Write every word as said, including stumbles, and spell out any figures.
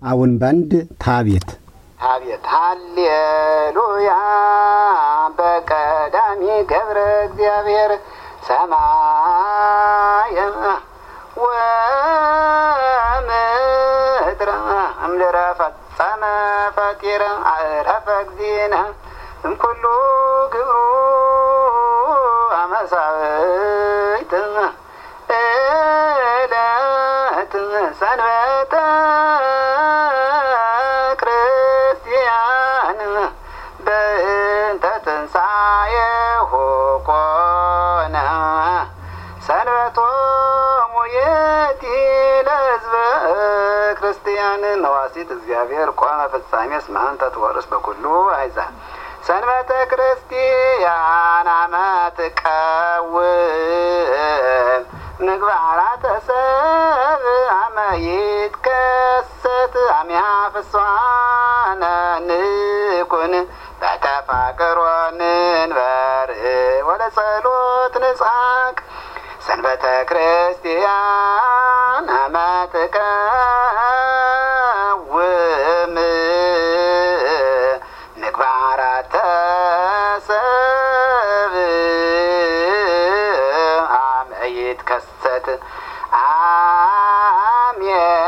አሁን ባንድ ታቤት ታቤት ሃሌሉያ በቀዳሚ ገብረ እግዚአብሔር ሰማየ ወምድረ እምድረ ፈጸመ ፈጢረ አረፈ እግዚእነ እምኩሉ ግብሩ አመሳይት እለት ሰንበተ ክርስቲያን በእንተ ትንሣኤሁ ኮነ ሰንበቶሙ ይእቲ ለሕዝበ ክርስቲያን ነዋሲት እግዚአብሔር ቆመ ፍጻሜ እስመ አንተ ትወርስ በኩሉ አሕዛብ ሰንበተ ክርስቲያን አመ ትቀውም ምግባራተ ሰብእ አመ ይትከሰት አሚሃ ፍስሓነ ንኩን በተፋቅሮ ንንበር ወለጸሎት ንጽሐቅ ሰንበተ ክርስቲያን አመ ትቀውም ምግባራተ ሰብእ አመ ይትከሰት አሜ